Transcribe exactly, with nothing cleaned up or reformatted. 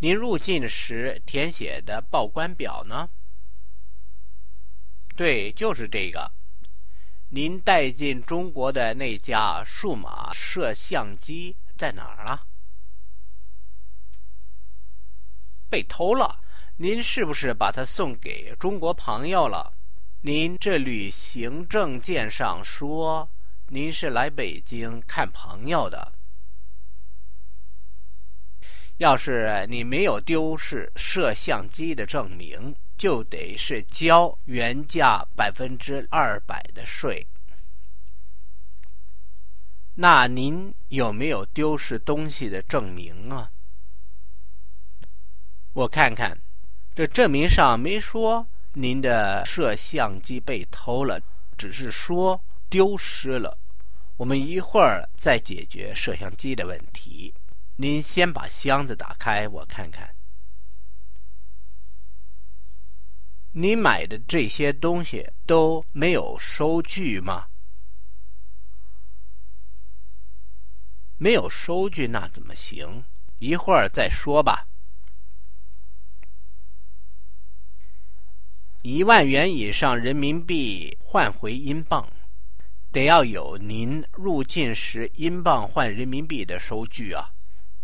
您入境时填写的报关表呢？对，就是这个。您带进中国的那架数码摄像机在哪儿了？被偷了。您是不是把它送给中国朋友了？您这旅行证件上说您是来北京看朋友的。要是你没有丢失摄像机的证明，就得是交原价百分之二百的税。那您有没有丢失东西的证明啊？我看看，这证明上没说您的摄像机被偷了，只是说丢失了。我们一会儿再解决摄像机的问题。您先把箱子打开，我看看。你买的这些东西都没有收据吗？没有收据那怎么行？一会儿再说吧。一万元以上人民币换回英镑，得要有您入境时英镑换人民币的收据啊。